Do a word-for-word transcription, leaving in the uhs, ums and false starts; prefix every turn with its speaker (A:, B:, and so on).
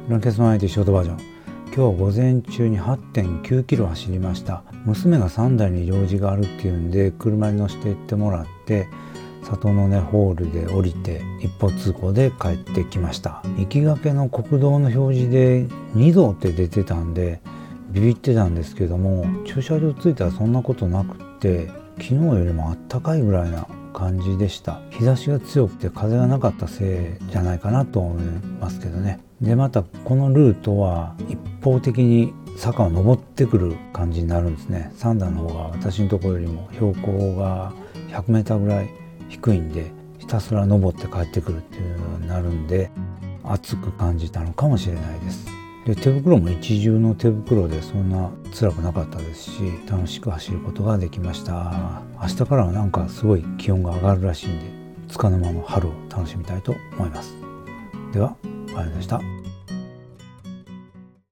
A: ランケスの相手ショートバージョン。今日は午前中に はちてんきゅうキロ走りました。娘がさんだいに用事があるっていうんで車に乗せて行ってもらって、里の根ホールで降りて一方通行で帰ってきました。行きがけの国道の表示でにどって出てたんでビビってたんですけども、駐車場着いたらそんなことなくって昨日よりもあったかいぐらいな感じでした。日差しが強くて風がなかったせいじゃないかなと思いますけどね。でまたこのルートは一方的に坂を登ってくる感じになるんですね。三段の方が私のところよりも標高がひゃくメーターぐらい低いんで、ひたすら登って帰ってくるっていうのになるんで暑く感じたのかもしれないです。で手袋も一重の手袋でそんな辛くなかったですし、楽しく走ることができました。明日からはなんかすごい気温が上がるらしいんで、束の間の春を楽しみたいと思います。では、ありがとうございました。